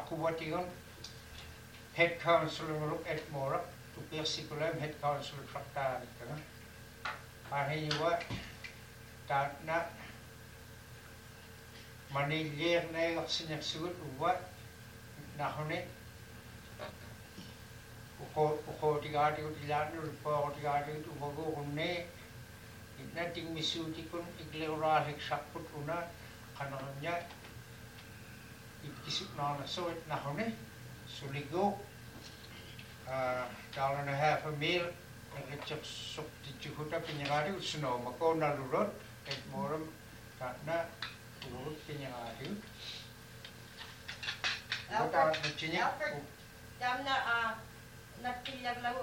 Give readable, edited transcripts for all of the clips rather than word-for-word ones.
Kuwatigon, head councillor at Mora, to Persiculum, head councillor Tractar. Ahiniwa, Tatna, Manilier Nail Sinexud, what Nahone, Ukotigati, Reportigati, Uvogone, nothing Misutikun, Iglera, Hexaput Una, Canania. It is not so it Nahone, Suligo, $1.50 a meal, and it's up to Juhuta Pinagadu, Snow, Macona Road, at Morum, Tatna, Road Pinagadu. What are the Chinya? Damna, not Pilaglaw.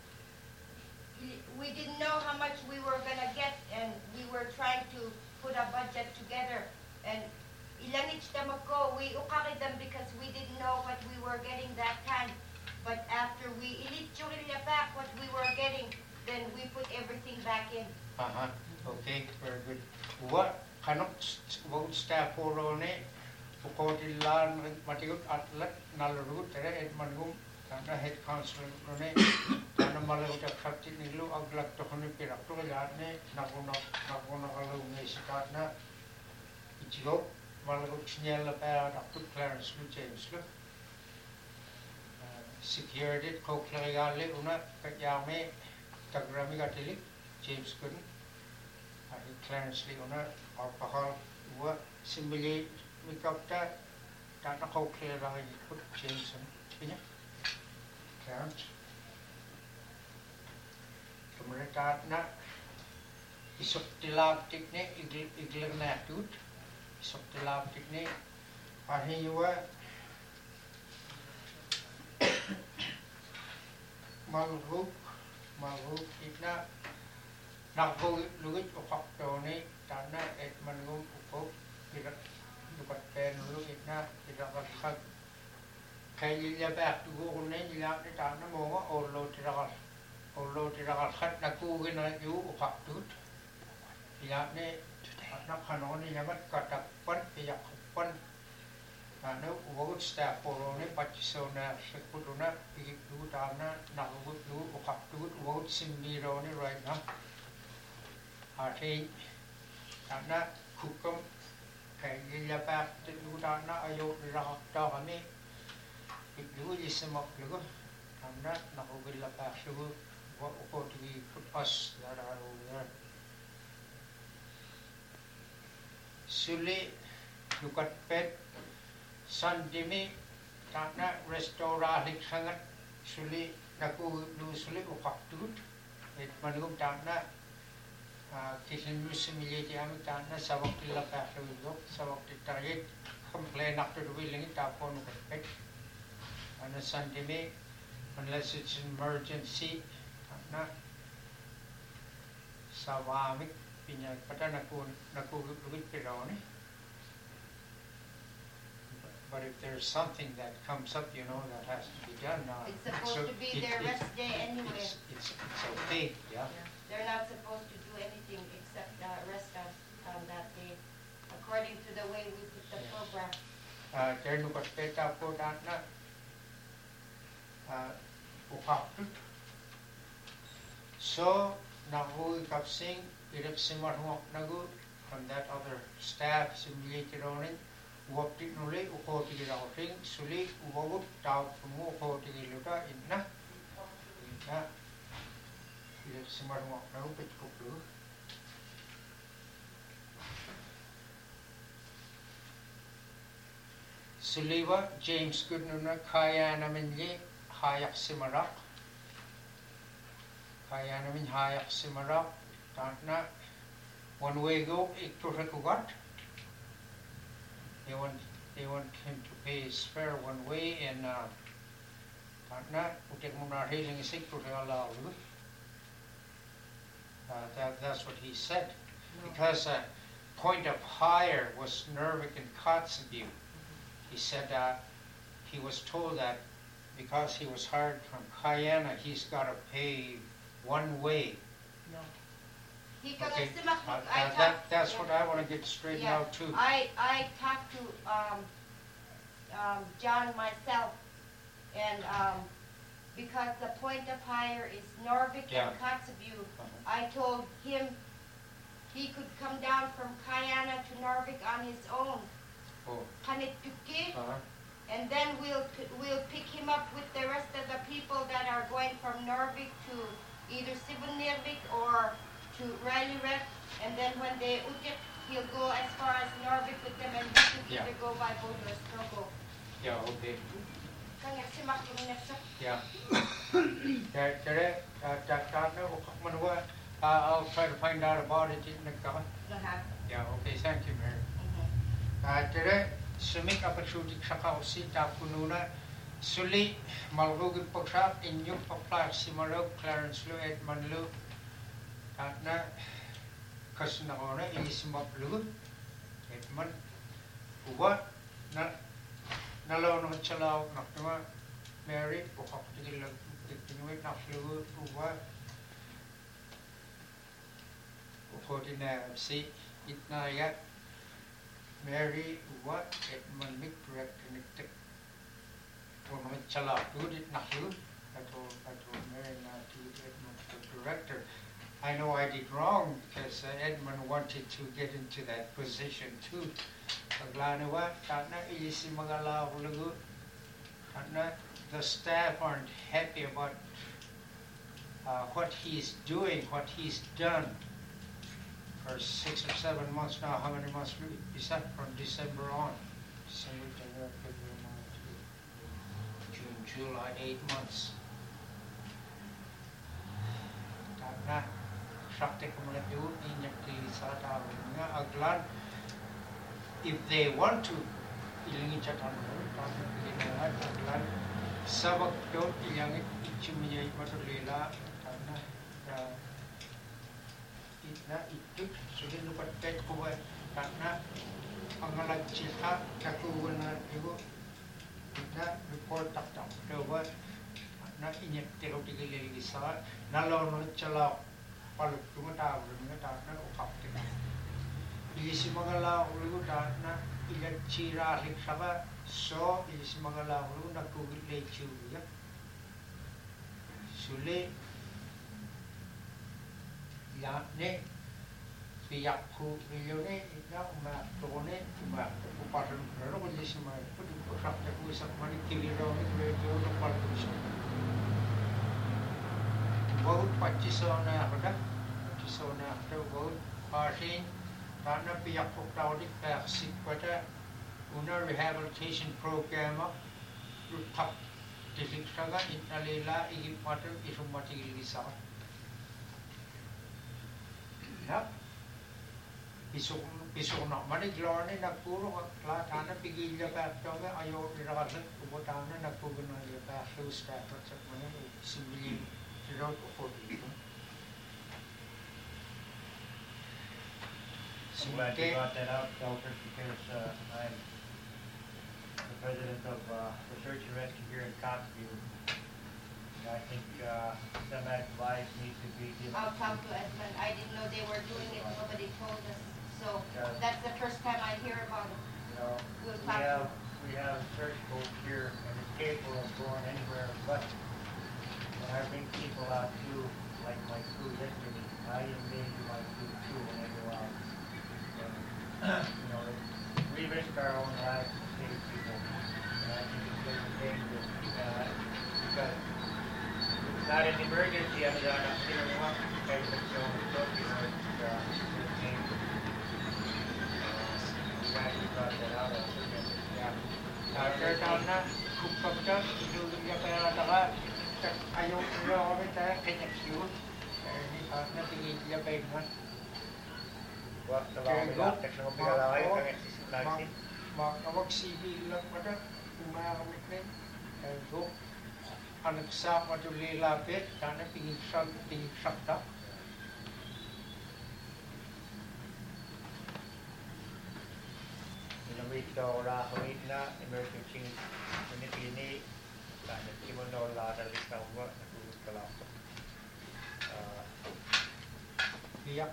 We didn't know how much we were gonna get, and we were trying to put a budget together. And Ilanich Tamako, we ukakid them because we didn't know what we were getting that time. But after we ilitchurilla back what we were getting, then we put everything back in. Okay, very good. What kanok won't staff for on it? Ukotilan Matigut Atlet, Nalarut, and Manum, and the head councillor on it, and a Malaga Captain Nilu, Aglak to Honipira, Yane, Nagona Mesicana, Ichigo. Malaguchnella about up to Clarence Lou James Lou. Security, Coclariale, Una, Yame, Tagramigatili, James Gooden, Clarence Leona, alcohol, what simulate make up that, Tana Coclariale, put James and Clarence. Communitatna, Isoptilactic, Iglanatut. Subtilaptic name. Ahiniwa Malhook, Itna, Nako Luit of Factoni, Tana, Edmanum, Uko, Lukat Pen, Luitna, Idakat Kayla back to go on any Tana Moa or Lotiral Hat Nakugin, you of Factut. Yane. Not Hanoni, never got up one, one. No wood staff for only, but so now, Shakutuna, Pigutana, Nahutu, Okaput, wood Simmironi right now. I think, Tana, Kukum, Kayla back to Udana, Ayo, Dogami. If you listen up, you go. I'm not Nahuvilla Pashu, what would we put us that are over there. Suli, Lukat Pet, Sandimi, Tana, Restora, Hixangat, Suli, Naku, Lusuli, Upaktut, it Manum Tana, Kitchen Musimility Amitana, Savakilla Pashu, Savakit, complain after the wheeling it upon Pet, and a Sandimi, unless it's an emergency, Tana, Savamik. But if there's something that comes up, you know, that has to be done now. It's supposed to be their rest day anyway. It's okay, yeah. They're not supposed to do anything except rest on that day, according to the way we put the program. There no peta po na upakut. So nahu kapsing irip simar nagu from that other staff simulated on it. Wapti nuli ukoti routing suli uwut tau mu ukoti luta inna irip simar nagu pet kuplu. Suliwa James Goodnuna Kayana Minli Hayak Simarak Kayana Min Hayak Simarak Tantna one way go Ikturekugat. They want him to pay his fare one way and Tantna Utek Munar Hailing is Ikturela. That's what he said. No. Because point of hire was Nervik and Kotzebue. He said he was told that because he was hired from Kayana, he's got to pay one way. No. Okay. That's what I want to get straightened out too. I talked to John, myself, and because the point of hire is Norvik Yeah. and Kotzebue, I told him he could come down from Kayana to Narvik on his own, Oh. Panituki, Uh-huh. and then we'll pick him up with the rest of the people that are going from Narvik to either Sibunirvik or to Rallyrek, and then when they Utik, he'll go as far as Narvik with them, and we could Yeah. either go by boat or strogo. Yeah, okay. Kaya simak yung nasa. Yeah. I'll try to find out about it in the cover. Lahat. Yeah, okay, thank you, Mary. Mhm. Tere, sumik apasudik sa kausi tapununa suli malrugin pagsap inyong paplar si Marog, Clarence Lu, Edmund Lu, at na kasunakona inisimap Lu, Edmund, uwa na nalaw ng tsalaw naktima Mary, bukak tigilag tinuwit na Lu, uwa ukotin na si itnayat Mary, what Edmund Mick connected from Chala, do it not you? I told Mary not to Edmund, the director. I know I did wrong because Edmund wanted to get into that position too. Paglanawa, Tana isi magala hulagu. Tana, the staff aren't happy about what he's doing, what he's done. For 6 or 7 months now. How many months is that from December on? December, January, February, March, June, July, 8 months. Karena sakti kemudian itu injak di sana aglan. If they want to, ilangin catatan karena begini aglan. Sabak itu ilangin icumnya itu lela karena na itu sudah lupa tek kuat karena pengalat cita kakuan na ibu kita report tak tak coba na ini terus digilih sa nalaw no chala paluk tumata bermata na ukap kita isi mangala ulu ta na ila cira liksaba so isi mangala ulu na kugilih chu ya sule ya ne siap ku milione ina uma tone uma upasan ro ko disi ma ku ku sakta ku sak mani kili ro ni ku jo no pal ku shi बहुत 2500 na ada 2500 na ada बहुत parsin karena pihak Poktaudi persik pada una rehabilitation program rutak disiksaga inalela igip matu isumati gilisa ya pisok nak mana gelorne nak puro kla tanah pigil jaga toga ayo irakan kubotana nak puguna jaga house status sak mana simbili tirot ukodi I'm glad you brought that up, Delbert, because I'm the president of the Search and Rescue here in Kotzebue. I think some advice needs to be given. I'll talk to Edmund. I didn't know they were doing it. Nobody told us. So that's the first time I hear about it. You know, We'll talk we have search boats here and it's capable of going anywhere, but when I bring people out too, like my crew yesterday, I endanger my crew too when they go out. And, you know, we risk our own lives to save people. And I think it's very dangerous because it's not an emergency. I'm not sure what kind of show it's dangerous. Glad you brought that out. Ada tanah kupakkan itu dia kaya ada ayo dia orang saya kena siul ini karena tinggi dia baikman Waktu lalu teknologi lain kan existasi. Maka waksi bilang pada umaramit ni itu anak sa matuli lapit karena tinggi sakta Inamito rahawit na emergency ini karena kimono la dari kawa natulog ka lang.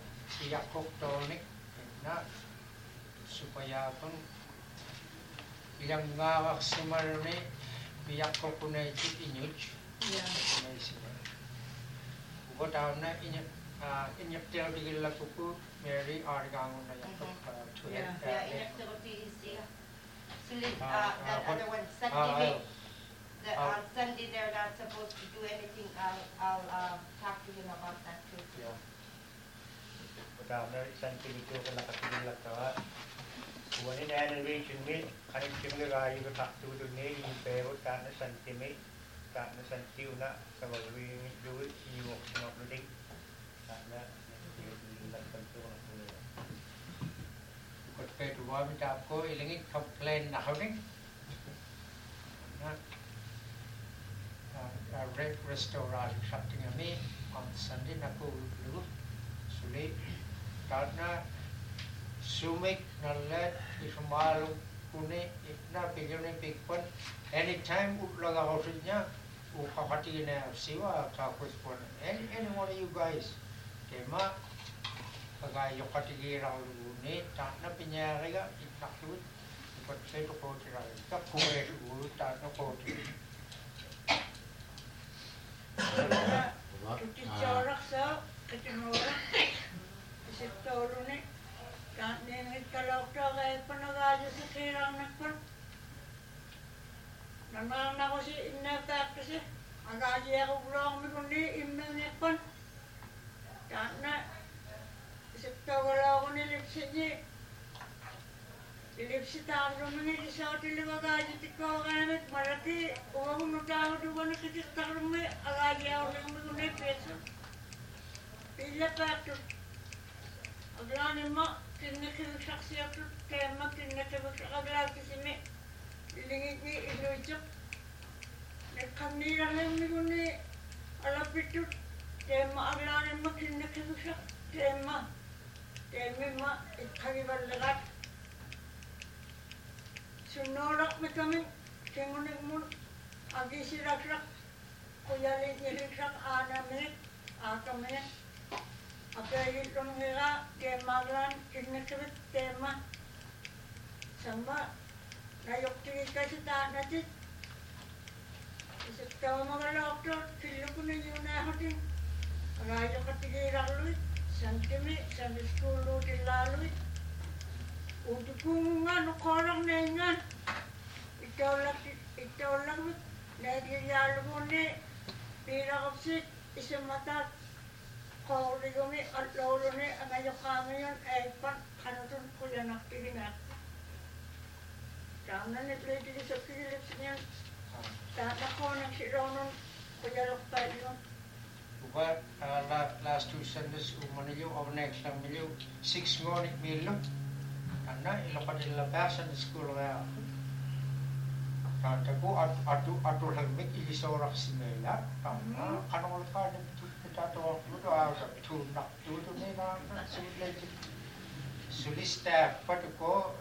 siyak koktonik na supaya pun ilang ngawak simarone biyak ko kunay chit inyuch. Yeah. Kunay sila. Ugo tao na inyap tel bigil la kuku Mary argangon na yakap to Yeah. Yeah, inactive PEC. Sulit, that other one, Sunday, Sunday they're not supposed to do anything. I'll talk to him about that too. Yeah. Pertama sentimeter kena kasih lakar. Bukan ini elevation ni, kan cuma gaya itu tak tu tu ni, ini perut karena sentiu nak kalau lebih dulu ini waktu nak beli, karena ini lakar tu nak beli. Kot kedua minta aku ilangin komplain na kami. Red restaurant something kami on Sunday na ko lu sulit karena sumik nalet ismalu kuni itna pigone pigpon anytime ulaga hosnya ukakati na siwa kapus pon any one of you guys kema pagay yokati gira ni tanna pinyariga itakut ikot seto ko tira ka kuwe ulu tanna ko tira Tuti corak sa ketenurak isip tolo ni kanengit kalok to kay panagaja sa kirang nakpan nanang na ko si inatak kasi agaji ako blong mi kundi imnang nakpan kana isip tolo ko nilipsit niya ilipsit ako naman ni sa tiliwa gaji tiko kanamit malaki uwa ko nutaho duwa na kitiktak rumi agaji ako lang mi kundi peso pila pa ito aglani mo kinakibigsak siya ito tema kinakibigsak aglaki si mi ilingit ni ilujuk nagkamnira lang mi kundi alapit ito tema aglani mo kinakibigsak tema mo ikagibalagat sunorak mi kami kingunik mo agi sirak-rak kuyalit niliksak minit minit apayit kong hira temaglan kinakibit tema sama nayok tigit kasi natit isip tawa mga doktor kilo ko na yun na hatin agayo ka tigirak luit santimi santi skulo tilaluit untuk nga nukorang na ingan ikaw lang nagyayalo mo ni pira kapsit isang matat kauli kami at lolo ni ang ayaw kami yun ay pan kanutun ko yan nakikinig tama na ni play dito sa Philips niyan tata ko nagsiraw nun kuya lokpay yun Bukan last two Sundays umaniyo o next lang miliyo 6 ngonit miliyo karena ilokan ilabasan di sekolah ya. Kata ko atu lagmit ilisorak si Mela karena kanong lekan itu kita tahu itu ada tunak itu ni na sulit Stafford ko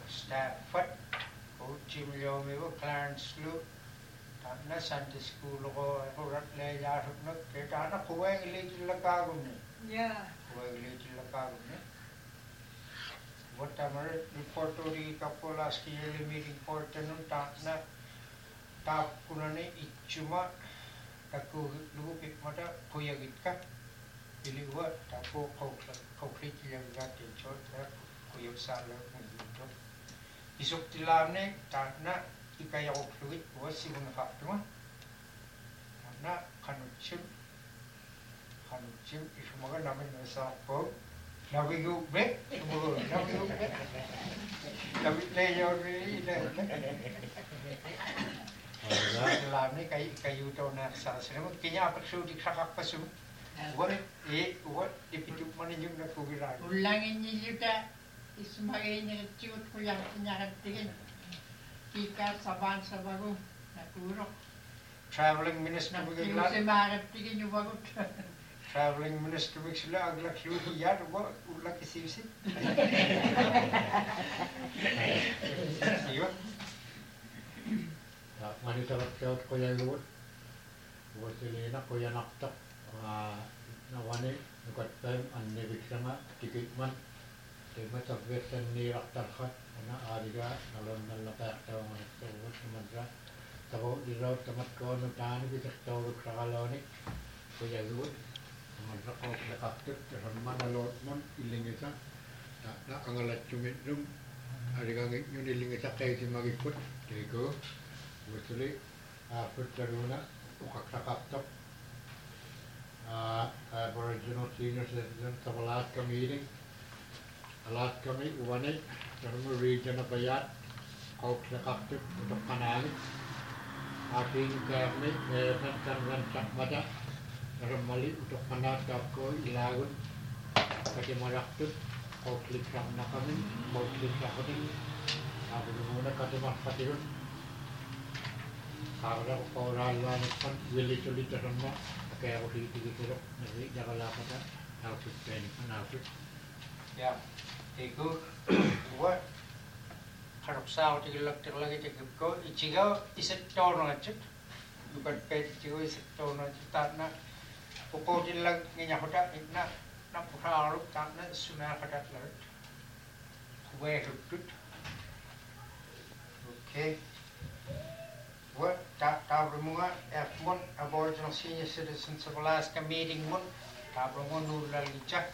Jimlyo mi ko Clarence Lu karena Sunday school ko rat le ya nak kita na kuwe ilil lakagun ni. yeah Kuwe ilil lakagun ni. Whatever report to the couple last yearly meeting for tenun na tap kuna ni ichuma taku lupit mata kuyagit ka iliwa tapo complete yang gatin chot kuyag sala ngito isok tilane na ikaya ko fluid was si mga fakto na kanuchim isumaga namin sa po nabigo be nabigo be nabit layo rin Alam ni kayu tahu nak sarasnya, kenya apa sudah kakak pasum, what dipijuk mana juga nak kubiran. Ulangin niyo juga ismagay niya ciut ko yang pinakatigin. Ika saban sa bago naturok. Traveling minister Nagtiyo bigla. si makatigin yung bagot. Traveling minister bigla agla kiu ya do ulah kisip. Iyo. Mani sarap siya ko yung luwot. Buwan sila na ko yung naktak. Nawani, nukat tayo, ang nibig siya nga, tikit man. Timata vetten niiraktarhat ana aaliga nalon nallapäähtävänganettavut manra tavo liroutamat koonu taani pitähtävut ragaloni kujavut manra kookleqartut tasamma nalootmun illingisa na angalatsumitnum aligangitnun illingisa qeisimagikkut teiko Wusuli Futtaruna uqaqsaqartaq Aboriginal Senior Citizens of Alaska meeting Alaska mi uwani Tarmu region of Bayat Qauqsaqartut utuqqanaani Atiin kaarmi Tantan Sakmata Tarmali utuqqanaat kaapko ilaagun katimaraqtut Qauqliqsaqnaqamin Qauqliqsaqatin Abunumuna katimarqatirun Harga koralan kan wili-wili terima kayak aku gitu nanti jangan kata harus ini harus ya itu gua harap sao tiglak lagi tigko ichiga iset tono acet bukan pet ichiga iset tono tatna pokok dilag nginya hoda itna na puhalu tatna suna kadat lar kue hutut okay. What Tabramunga F1 Aboriginal Senior Citizens of Alaska meeting one Tabramunga Nurlalija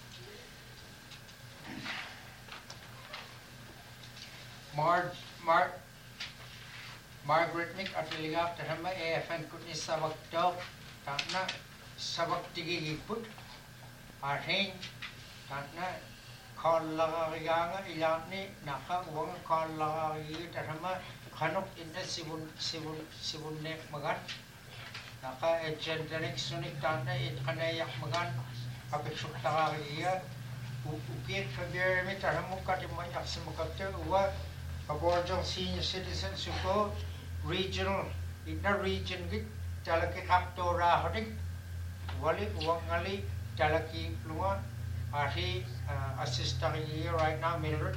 Margaret Nick Atliga Tahama AFN Kutni Sabak Dog Tana Sabak Tigi Put Arhain Tana Kallaganga Ilani Naka Wong Kallagi Tahama Hanok inda sibun nek magan naka ejendanik sunik tanda it kanayak magan kapit sukta kaya ukit kabir mi taramu katimay aksimukapte uwa Aboriginal Senior Citizens uko regional ina region git talaki kapto rahodik wali uwang ngali talaki lunga ahi assistant kaya right now Mildred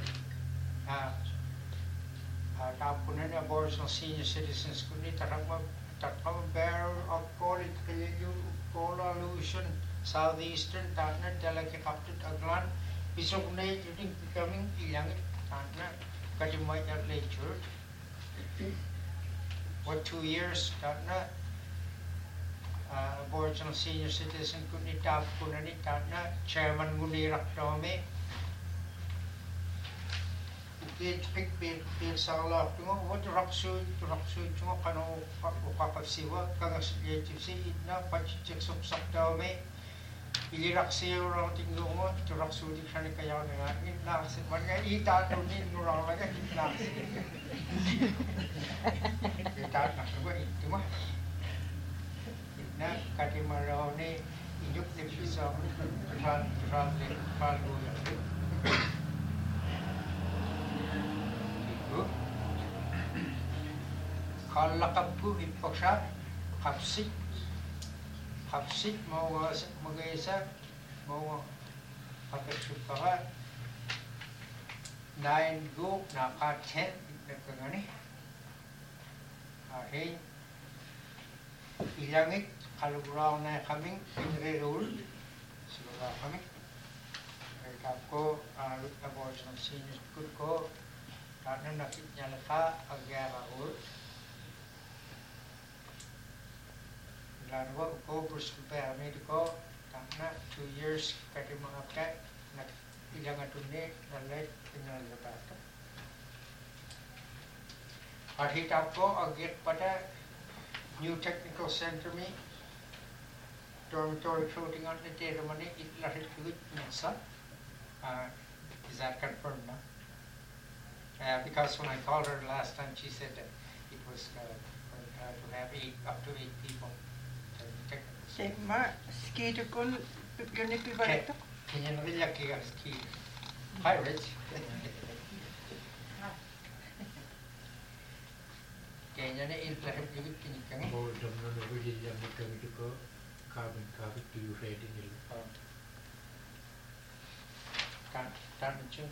Tapunan Aboriginal Senior Citizens kuni tarakma barrel of college kayu coalition southeastern tatna dalaki kaptut aglan bisok nay juting becoming ilang tatna kadimay at lecture for 2 years tatna Aboriginal Senior Citizen kuni tapunani tatna chairman guni rakdome pick sala tungo what raksu tungo kano ukakapsiwa kangas si na pachik suksak daw me iliraksi orang tinggo mo raksu di sana kaya nga na kasi man nga ita to ni nurang laga na ita na ko itu mah na katimaraw ni ijuk ni bisa tran palu ya Kalakapku ipaksa kapsit mau magaysa mau kapitsupaka 9 go naka 10 nagkangani ahin ilangit kaluguraw na kaming pinrerul siguro kami kapko Aboriginal Senior ko karena nakit niya laka agyarahul Lalu ko bersumpah mediko karena 2 years kadi mengapkai nak ilang atune nalai tinggal lepas. Arhitap ko agit pada New Technical Center mi dormitory floating on the day money it lahir kuit nasa. Is that confirmed now? Because when I called her last time, she said that it was to have up to 8 people. Sigma, skido kun ganit pibarito. Kanya na rin laki ang ski. Hi, Rich. Kanya na ilahip yung kinikang. mau jamno no wili jamno kami ko carbon tu rating il Kan itu.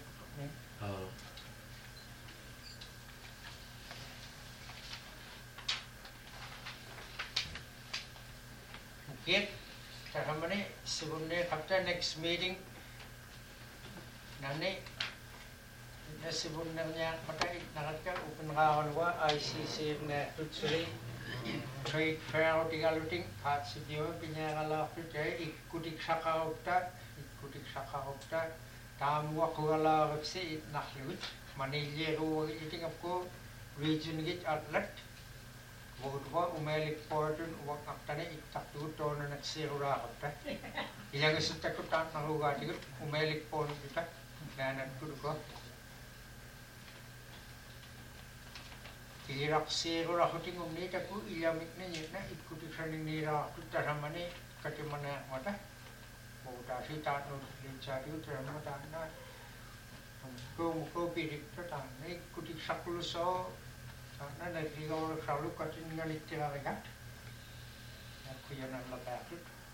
Okay, Tahamani, Sibunne, after next meeting, nani nasibun niya makai nakatka upenrawan wa ICC na tutsuli trade fair tigaluting hat sidio pinyakala putay ikutik sakaupta tamwa kuala websi naklut manilero iting apko region git atlet wogwa umelik portun wak aktane itaktu tono naksirura kapta ilang isutakutan naruga tigut umelik pon kita nanan kuduko irak sirura huting umnita ku ilamik na nyitna ikutik saning nira tutaramane katimana mata Udah sih tak nulis jadi udah nama tanah, kau pilih tu tanah, kudik sakulu so, tanah dari orang selalu kacin dengan itu lagi kan, aku yang nak lepas tu,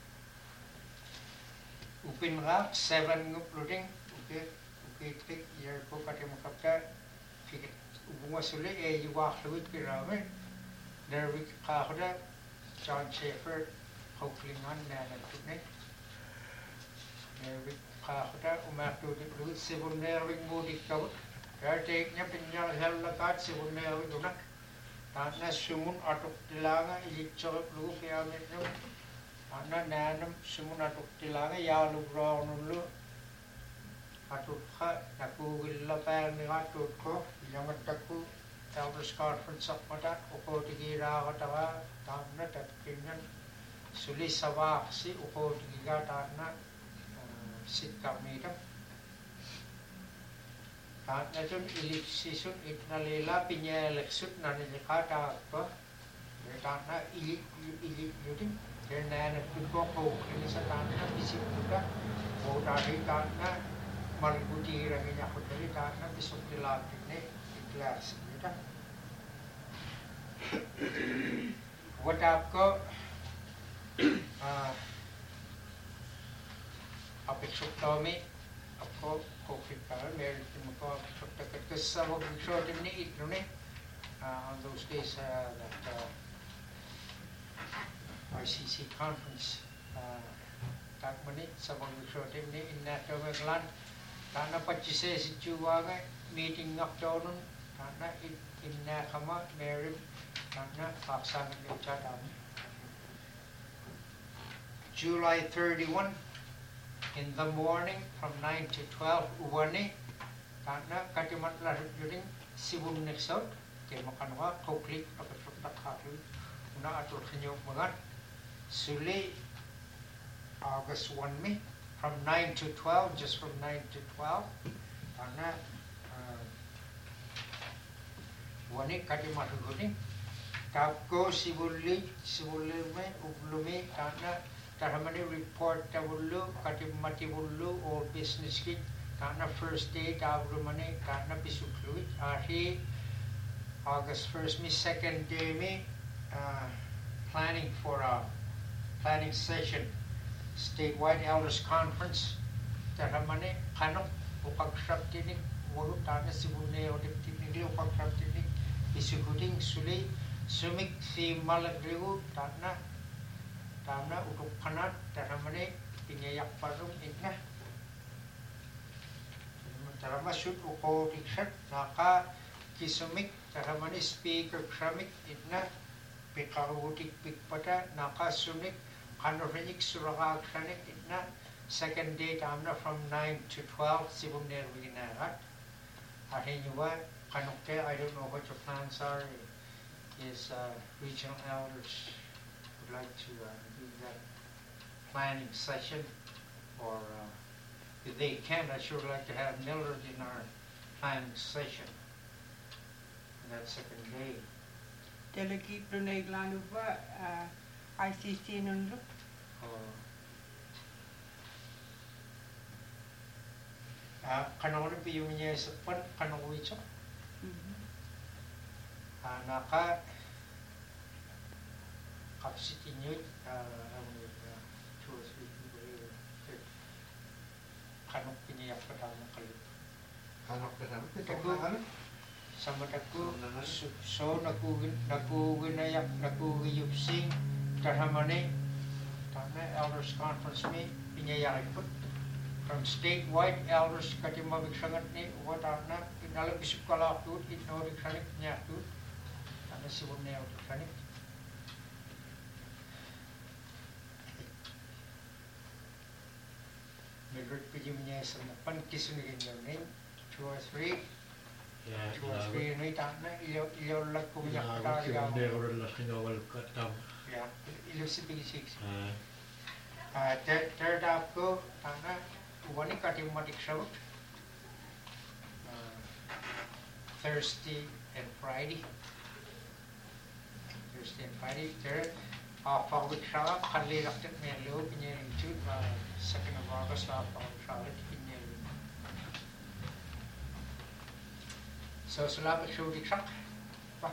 upin rak 7 nguploading, trik ya kau kacin makapta, fikir ubunga sulit juga luit kiramen, dari kahda John Schaefer, Hocklingan dan itu ni. Kahda umaktu di luit sibunering mudik kau, kerja nya penyal hal lekat sibunering tu nak, tanah sumun atuk tilanga ilik corot lu kiamet tu, tanah nanam sumun atuk tilanga ya lu brown lu, atuk ha aku gilapar ni atuk ko, yang aku elders conference apa dah, uko digira katawa, tanah tak kinyan sulis sabak si uko digira tanah sit kami tu, karena tu ilik itnalela pinyeleksut nani kata apa, karena ilik jadi kerana kau ini sekarang bisik juga, mau dari karena malibuti ranginya aku dari karena bisuk dilatih ni kelas kita. Buat aku apexuk kami ako COVID para meron din mo apexuk takat kasi sa wag short ni it no ni on those days that ICC conference tak menit sa wag short ni in na tawaglan kana pachise si chuwaga meeting afternoon kana in na kama meron kana paksa ng chat July 31 in the morning from 9 to 12 uwani karena katimat larut juring sibun nexot ke makanwa koklik apapun tak halu una atur kenyok banget suli August 1 me from 9 to 12 just from 9 to 12 karena wani katimat juring tapko sibuli me ublumi karena Tahamani report tawulu katimati wulu or business kit karena first day tawulumani karena pisukluit ahi August 1st me second day me planning for a planning session statewide elders conference tahamani kanok upagsap tinik wulu tana sibune o tinik upagsap tinik pisukuting suli sumik si malagriu tana Tama untuk kanat taramane pinyayak parung itna. Tarama shoot uko tiksat naka kisumik taramane speaker kramik itna pikarutik pikpada naka sunik kanorinik suraka kranik itna second day tamna from 9 to 12 sibum nerwinarat. Ahinywa kanukte I don't know what your plans are is regional elders would like to do that planning session, or if they can, I sure would like to have Millard in our planning session on that second day. Delegate Brunei Glanuba, ICC nundu. Kanong pi yung niya sa pan kanong wicho. Naka kapsitin yun, kanok piniyak pa tayo ng kalit. Kanok ka naman? Tako, sama tako, so naguginayak, nagugiyupsing, tahamane, tama, elders conference me, pinyayakin po. from statewide elders katimawik sangat ni watana inalang isip kalakut ignoring sanik niya tut ana sibun niya sanik Mildred pijim niya sa napan kisunigin yung name 2 or 3 Ja, 2 or 3 ni tana iyo lag kumiyak ja, kaya ne orang lah tinggal katam. ya ilo si big 6 third half ko tana wani katimatik shout Thursday and Friday third half of the show kali lakit may loob niya yung shoot 2nd of August half of the show niya so salamat shoot iksak pa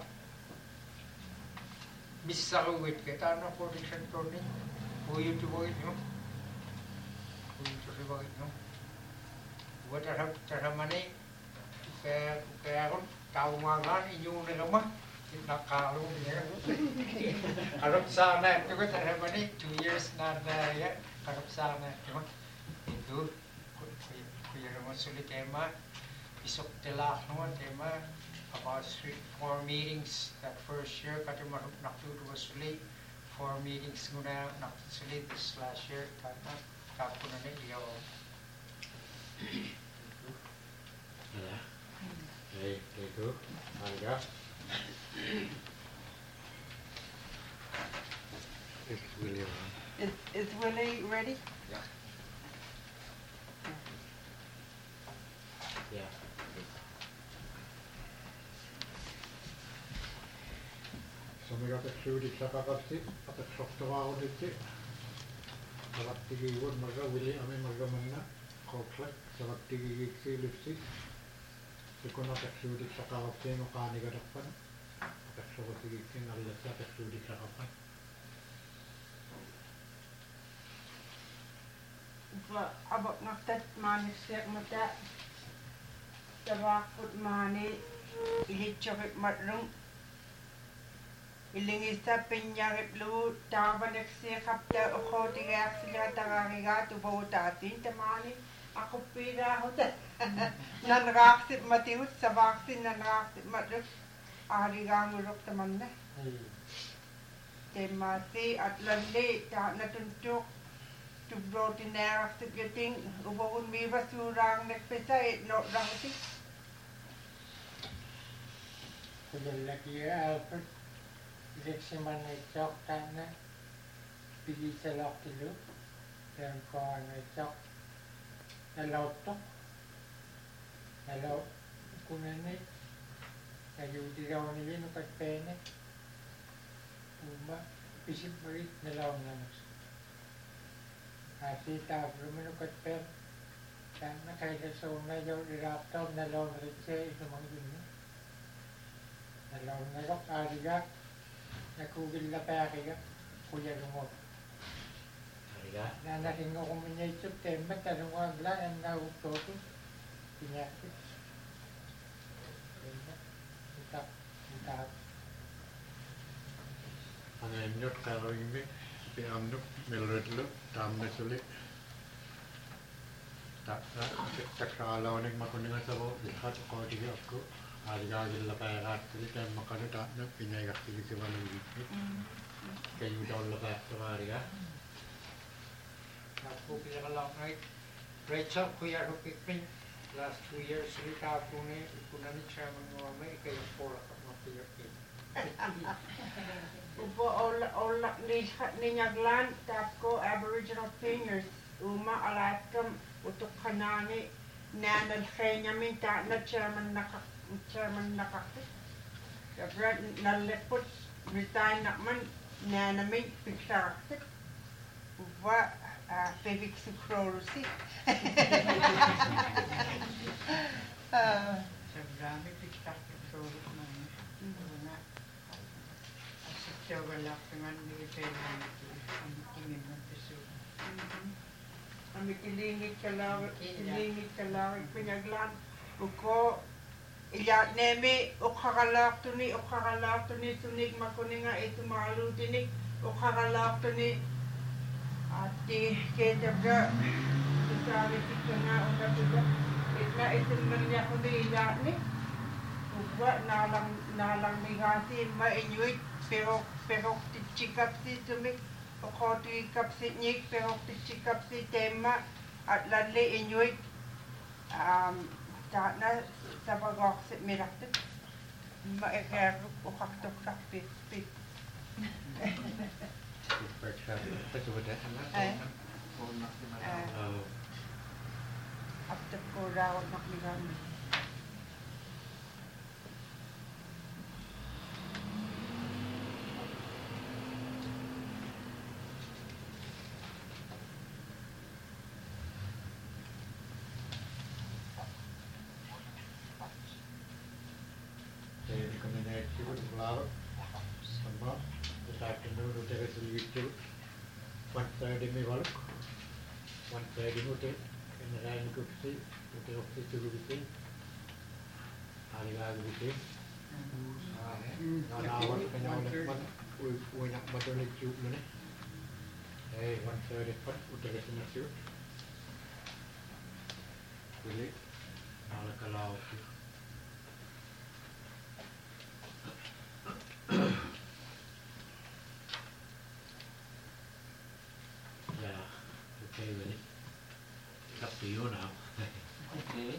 bisa luwit kita na production ko ni Uyu tu bagi no, uyu tu bagi no. Buat cara mana? Kaya kon tahu mangan inyong ni lama, nak kalau dia. Harap sana tu kan cara mana? 2 years nada ya, harap sana cuma itu. Kuya naman sulit tema, isok telah naman tema about 4 meetings that first year kati marunong naktudo sulit. 4 meetings muna nakasulit this last year tapo na niyo Ya. Itu. Mangga. Is William. Is Willie ready? Ya. Samira teksuudik sakakapsi, atak soktovauditsi. Savattigiivun marga Willi ame marga manna kokslak savattigigiksi lipsi. Sikuna teksuudik sakakapsi no kaanigadappan. Atak savattigiksi nallassa teksuudik sakappan. Abot ngaktat manik siyak mata. Tabakut mani ilitsokit matrung. Ilingisa pinyarip lu tawaneksi kapta ukotigaak sila tagariga tubautatin tamani ako pira hote nanraksip matihut sa vaksin nanraksip matruk ariga ngurok tamanna temasi at lali ta natuntuk tubrotineraksip yating ubawun miwa surang nekpesa no rangsi Lagi Albert Leksiman Chok Tana Pigi Salok Tilu dan Kon Chok Hello Tok Hello Kunani Lagi Udigaw ni Yun Ukat Pene Uma Pisip Marit Nalaw Namas Asi Tavruman Ukat Pen Tana Kaya Sona Yaw Diraptaw Nalaw Naritse Isumang Yun Nalaw Narok Arigat Nakugil na pake ka, kuya lumot. Ariga. Na naringo ko minya September, tanong ko agla, ang nautoto. Pinyakit. Itak. Ananyot kalau ini si anduk melodlu tamne sulit. Tak kalau nek makuninga sabo lihat kau tiga aku. Ariga gila payagat kita makanya tak nak pinjai kasih kita mana gitu. Kayu jauh lepas tu Ariga. Aku pilih kalau naik Rachel kuya rupikpin last 2 years kita aku ni kunani chairman ngomong kayak pola kamu pilih Upo ola ninyaglan tapko Aboriginal Fingers uma alatkam utuk kanani nanal kanya minta na chairman nakakit. Kapag nalepot resign naman nanamay piksakit. Upa pevik sukrolusi. Sabrami piksakit sulit man. Una. Asik wala dengan dito ang tingin ng piso. Ami kilingit kalawit pinaglan. Uko iya neme ukakalak to ni tunig makuninga ito malu dinig ukakalak to ni ati ketabra sabi kita nga una tuga itna itinnya kundi ni ugwa nalang migasi mainyuit pero tichikap si tumik okoti kap si nyik pero tichikap si tema at lalli inyuit na sa bagok si miraktit maikharuk ukaktok kapit pit After ko rawag na kami. Jadi kami naik cikgu di Pulau sama saat itu udah kesulitan. One side ini waluk, one side ini udah kendaraan kursi, udah kursi cikgu bikin, hari lagi bikin. Nah, awal penyawat mana, uinak betul ni cikgu mana. One side dapat udah kesana cikgu. Boleh, kalau okay, ready? It's up to you now. Okay.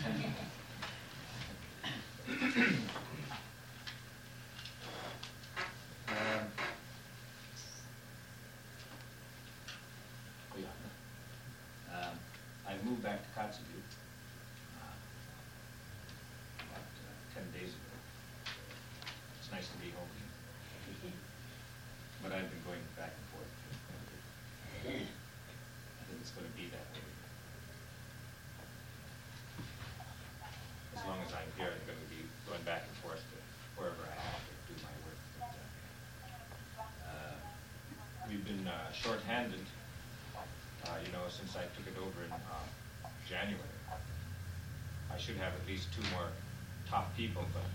I moved back to Kotzebue about 10 days ago. It's nice to be home again. But I've been going back and forth. I think it's going to be that way. As long as I'm here, I'm going to be going back and forth to wherever I have to do my work. But, we've been short-handed, since I took it over in January. I should have at least 2 more top people, but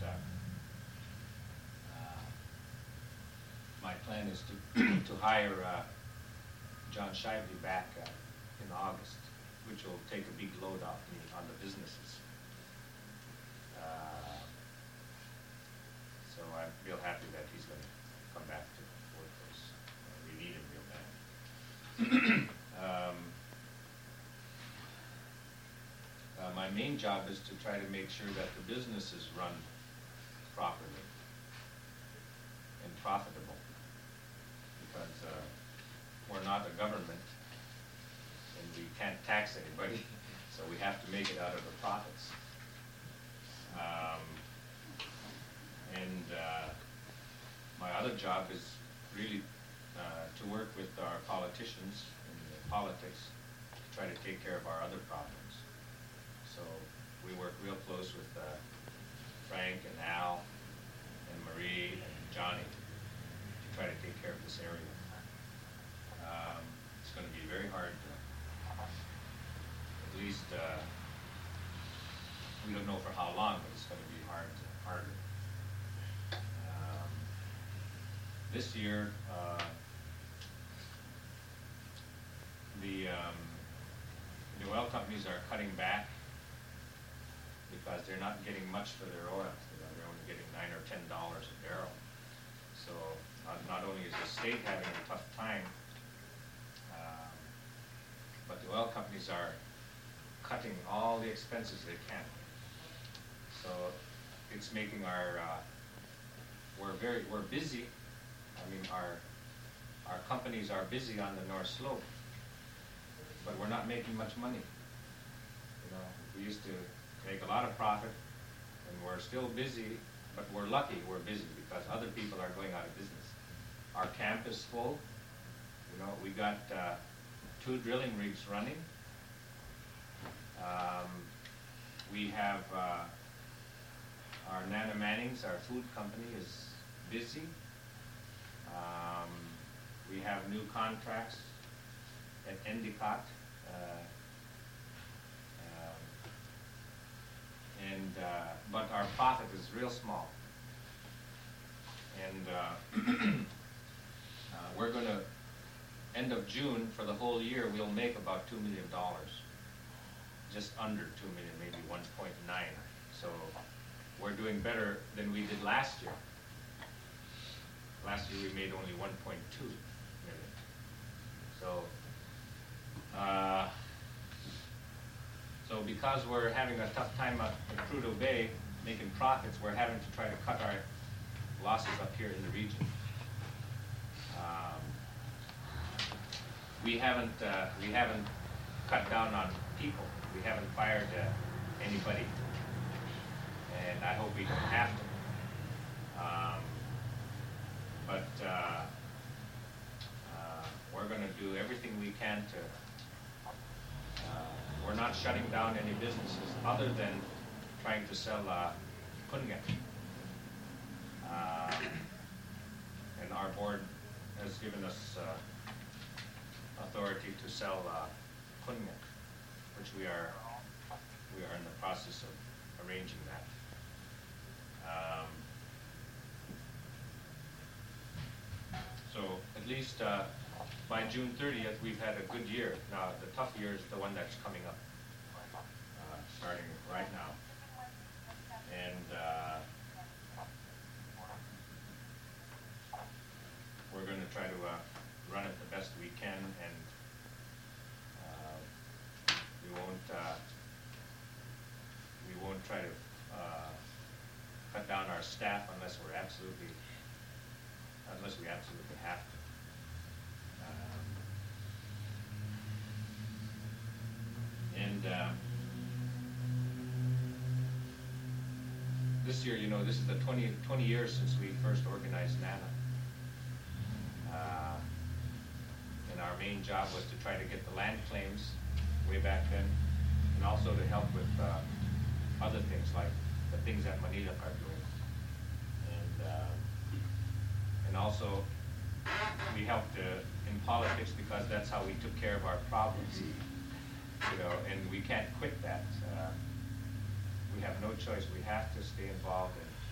my plan is to hire John Shively back in August, which will take a big load off me on the businesses. So I'm real happy that he's going to come back to work for us. We need him real bad. My main job is to try to make sure that the business is run properly and profitable, because we're not a government and we can't tax anybody, so we have to make it out of the profits. My other job is really to work with our politicians in politics to try to take care of our other problems. So we work real close with Frank and Al and Marie and Johnny to try to take care of this area. It's going to be very hard to, at least, we don't know for how long, but it's going to be harder. This year, the oil companies are cutting back because they're not getting much for their oil. They're only getting $9 or $10 a barrel. So not only is the state having a tough time, but the oil companies are cutting all the expenses they can. So it's making we're busy. I mean, our companies are busy on the North Slope, but we're not making much money. We used to make a lot of profit, and we're still busy, but we're lucky we're busy because other people are going out of business. Our camp is full. We got 2 drilling rigs running. We have our Nana Mannings, our food company, is busy. We have new contracts at Endicott. But our profit is real small. And we're going to, end of June, for the whole year, we'll make about $2 million. just under 2 million, maybe 1.9. So we're doing better than we did last year. Last year we made only 1.2 million. So, so because we're having a tough time at Prudhoe Bay making profits, we're having to try to cut our losses up here in the region. We haven't cut down on people. We haven't fired anybody, and I hope we don't have to. But we're going to do everything we can to. We're not shutting down any businesses other than trying to sell Kunget. And our board has given us authority to sell Kunget, which we are in the process of arranging that. So at least by June 30th, we've had a good year. Now the tough year is the one that's coming up, starting right now, and we're going to try to run it the best we can, and we won't try to cut down our staff unless we absolutely have to. This year, this is the 20 years since we first organized NANA. And our main job was to try to get the land claims way back then, and also to help with other things like the things that Manila are doing. And also we helped in politics because that's how we took care of our problems. And we can't quit that. We have no choice. We have to stay involved,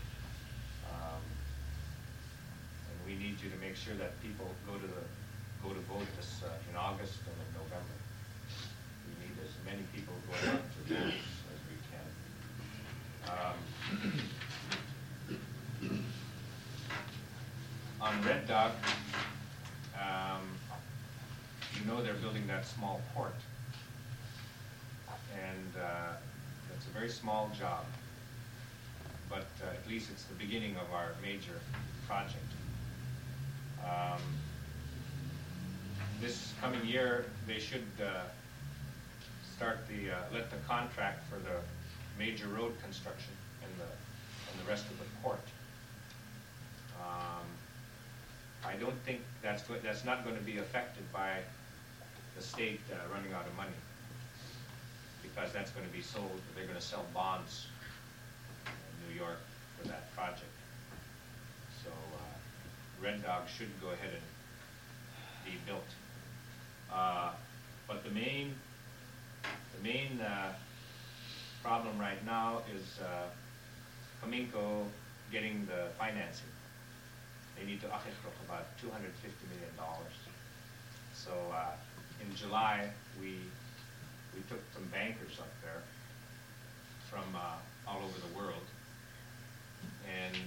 and we need you to make sure that people go to vote this in August and in November. We need as many people going out to vote as we can. On Red Dog, they're building that small port, and it's a very small job, but at least it's the beginning of our major project. This coming year, they should start let the contract for the major road construction and the rest of the port. I don't think that's not going to be affected by the state running out of money, because that's going to be sold. They're going to sell bonds in New York for that project. So Red Dog should go ahead and be built. But the main problem right now is Cominco getting the financing. They need to achikrok about $250 million. So in July, we took some bankers up there from all over the world, and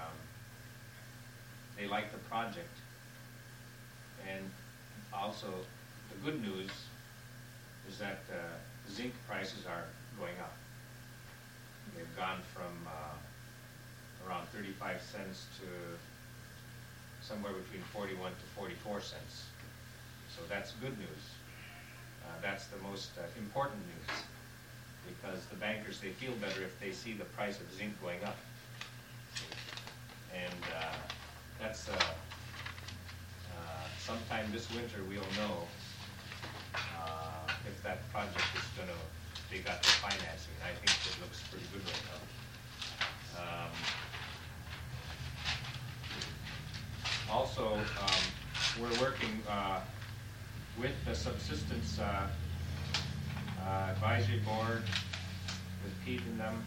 they like the project. And also, the good news is that zinc prices are going up. They've gone from around 35 cents to somewhere between 41 to 44 cents. So that's good news. That's the most important news, because the bankers, they feel better if they see the price of zinc going up. And that's sometime this winter we'll know if that project is going to, they got the financing. I think it looks pretty good right now. Also, we're working with the Subsistence Advisory Board, with Pete and them.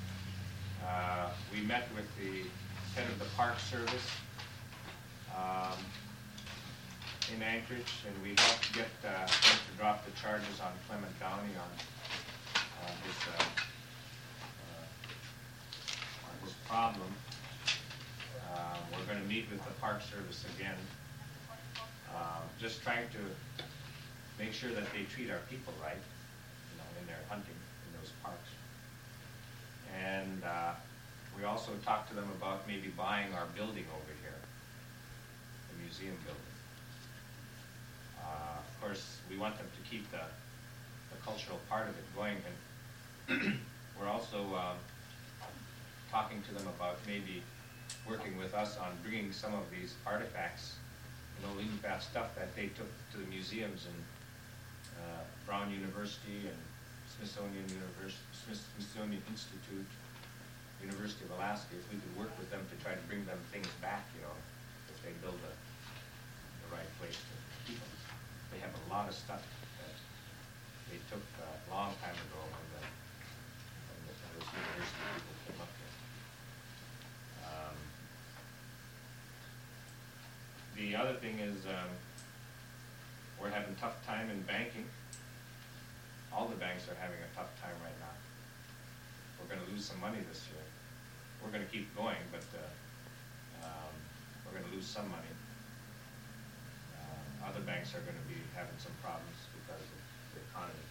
We met with the head of the Park Service in Anchorage, and we helped get them to drop the charges on Clement Downey on his problem. We're going to meet with the Park Service again, just trying to make sure that they treat our people right, in their hunting in those parks. And we also talked to them about maybe buying our building over here, the museum building. Of course, we want them to keep the cultural part of it going, and we're also talking to them about maybe working with us on bringing some of these artifacts, even that stuff that they took to the museums in Brown University and Smithsonian Institute, University of Alaska, if we could work with them to try to bring them things back, if they build the right place to keep them. They have a lot of stuff that they took a long time ago when those university people came up here. The other thing is we're having a tough time in banking. All the banks are having a tough time right now. We're going to lose some money this year. We're going to keep going, but we're going to lose some money. Other banks are going to be having some problems because of the economy.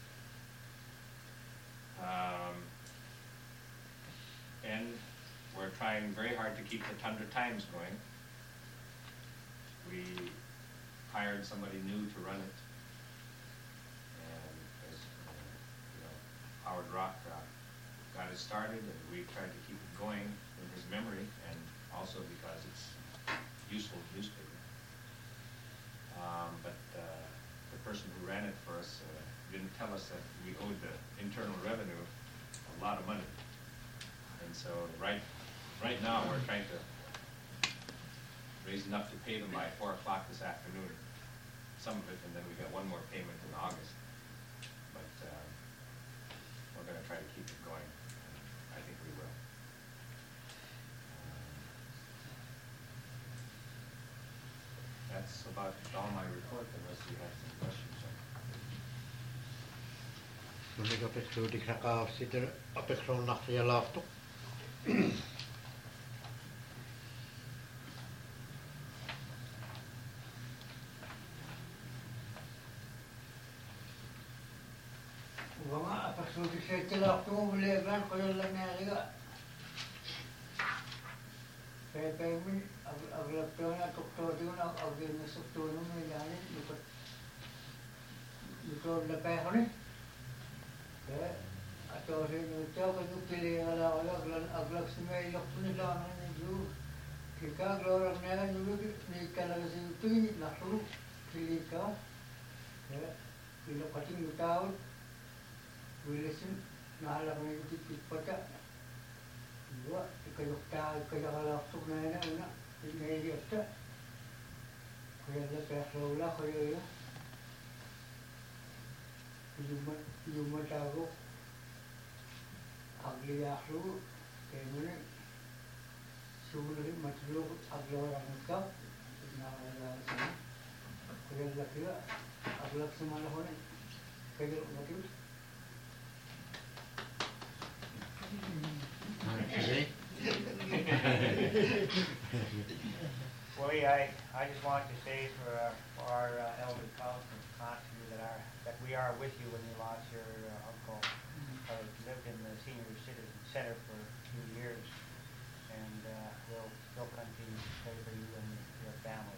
And we're trying very hard to keep the Tundra Times going. We hired somebody new to run it, and as Howard Rock got it started, and we tried to keep it going in his memory, and also because it's useful newspaper. But the person who ran it for us didn't tell us that we owed the Internal Revenue a lot of money, and so right now we're trying to raise enough to pay them by 4 o'clock this afternoon, some of it, and then we got one more payment in August. But we're going to try to keep it going. I think we will. That's about all my report, unless you have some questions. Unik apeksuudik nakaavsitere apeksuunnarrialaartuq. Vanga apeksuudik seettelaartugu uleegaan qoyallanaariga peepeimin aglaptuana tortoortiguna argiinnissertuunumi yaani nutollapaaquni atoosinutsaaqanukkiliigalaaqala aglaksimeillerpuni laanani juu kikaagloorarnaga nuluki niikkalagasiuttugini narrulu kiliikkaa iloqatingutaavut Wilson naalaqnigutikkippata iwa ikkajortaarikkajaqalaartuqnaana una inneeliatta qoyallapearluula qoyuya ilumataagu agliaarlugu teemuni suulri matluugu aglooranukka naalaasana qoyallakiga aglaksumalahuni kajormatiu Well, I just wanted to say for our elder constantly that we are with you when you lost your uncle. I lived in the senior citizen center for a few years, and we'll still continue to pray for you and your family.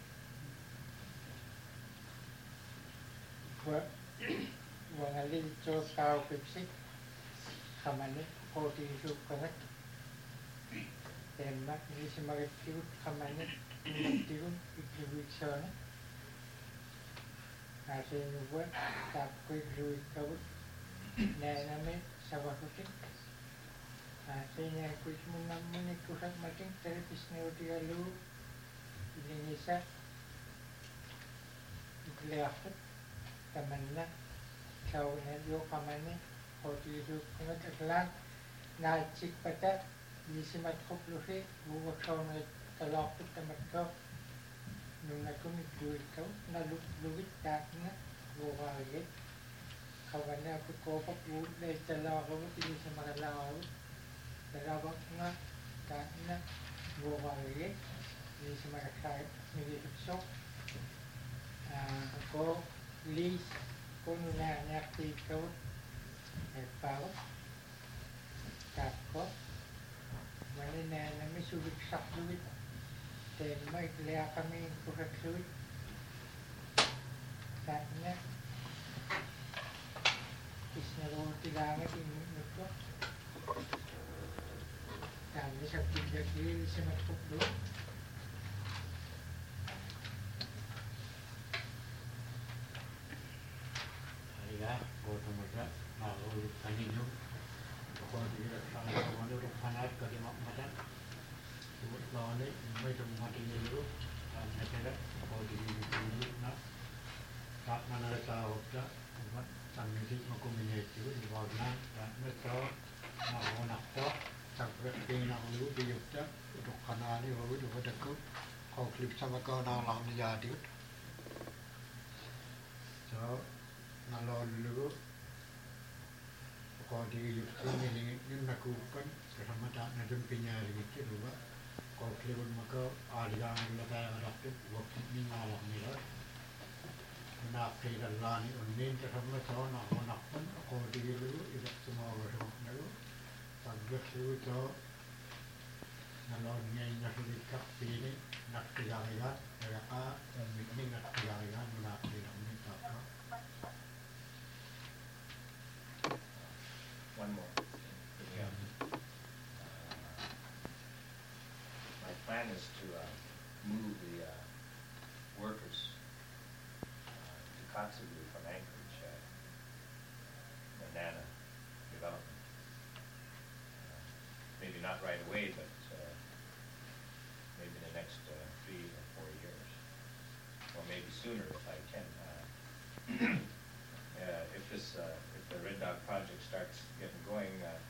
Wangalil cho tao pipsik kamani koti sukangat temma risimagattigut kamani mattigun ikluitsana asenuwa tapkuikluikkavut naaname savakutik asenya kuismunammunikkusat matin terapisneutigalu ilingisa ikleartut tamanna kaunelio kamani kotiisuukkungat aklaan naatsikpata nisimatquplusi uuvaksaunat talaartut tamakkaa nunnakunik luikkau naluklugit taakna luuraagit kawana ko pa po na talaga ko tini sa malalaw talaga nga na buwari ni sa malakay ni so ako Liz kung na-active ko pao tako mana na may sulit sakluit then may kaya kami kuraksuit sana is naroon ini ko kami sa pinagil sa matpuklo Hariga, gotomaga, naulit kaninyo. Kodirak sa manurok panat kadimak matan. Subut lawane, may tumati nilo. Natera, kodirak nilo na. Tak nanatawag ka. Umat, sangisip makuminate yun. Iwagnan, natera, naunak ka. Sagrat pinakulu, biyukta. Udok kanani, wawid, wadako. Kau klip sama kau nalang niyadiyut. So, nalolu ko di yukini ni nakukan kasama ta na dum pinyari ki ruba ko klebon maka ariga la ta rakte wakti ni ngala mira na kira lani unnin ta samla ta na ona kun ko di lu ida semua wa na lu sagga su ta na lo ni na su ka pini nak tiga ya ka ni nak tiga ya na kira ni ta ka One more. Yeah. My plan is to move the workers to Kotzebue from Anchorage, banana development. Maybe not right away, but maybe in the next 3 or 4 years, or maybe sooner if I can. If the Red Dog project starts getting going,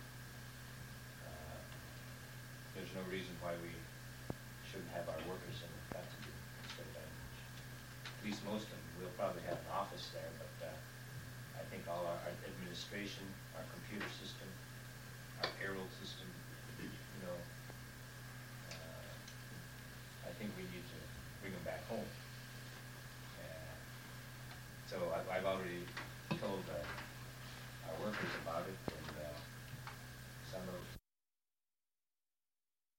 there's no reason why we shouldn't have our workers in Kotzebue instead of Anchorage. At least most of them. We'll probably have an office there, but I think all our administration, our computer system, our payroll system, I think we need to bring them back home. So I've already told our workers about it.